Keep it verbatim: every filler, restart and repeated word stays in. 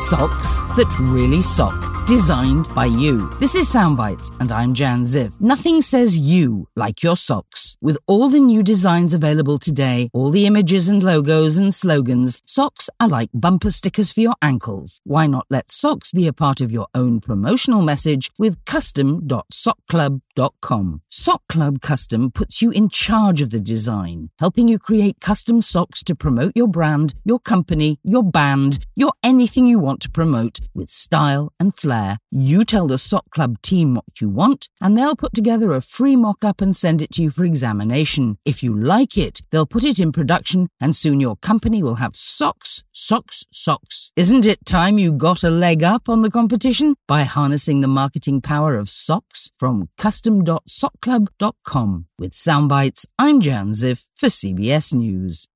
Socks that really sock. Designed by you. This is Soundbites, and I'm Jan Ziv. Nothing says you like your socks. With all the new designs available today, all the images and logos and slogans, socks are like bumper stickers for your ankles. Why not let socks be a part of your own promotional message with custom dot sock club dot com. Sock Club Custom puts you in charge of the design, helping you create custom socks to promote your brand, your company, your band, your anything you want to promote with style and flair. You tell the Sock Club team what you want, and they'll put together a free mock-up and send it to you for examination. If you like it, they'll put it in production, and soon your company will have socks, socks, socks. Isn't it time you got a leg up on the competition by harnessing the marketing power of socks from custom dot sock club dot com? With Soundbites, I'm Jan Ziv for C B S News.